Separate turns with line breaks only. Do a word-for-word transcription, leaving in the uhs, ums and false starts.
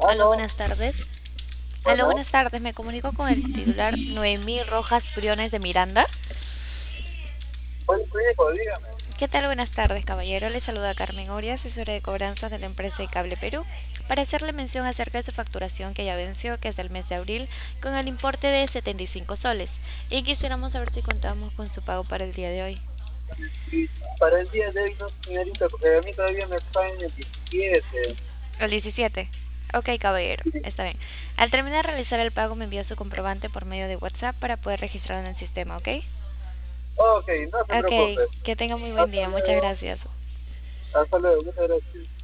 Aló,
Aló,
buenas tardes. Aló,
bueno,
buenas tardes. Me comunico con el titular Noemí Rojas Briones de Miranda.
soy su hijo, dígame.
¿Qué tal? Buenas tardes, caballero. Le saluda Carmen Oria, asesora de cobranzas de la empresa de Cable Perú, para hacerle mención acerca de su facturación que ya venció, que es del mes de abril, con el importe de setenta y cinco soles. Y quisiéramos saber si contamos con su pago para el día de hoy.
Y para el día de hoy no, señorita, porque a mí todavía me pagan el diecisiete.
El diecisiete. Ok, caballero. Está bien. Al terminar de realizar el pago, me envía su comprobante por medio de WhatsApp para poder registrarlo en el sistema, ¿ok?
Ok, no se
Ok,
preocupe.
que tenga muy buen
Hasta
día. Muchas
luego.
gracias.
Hasta luego, muchas gracias.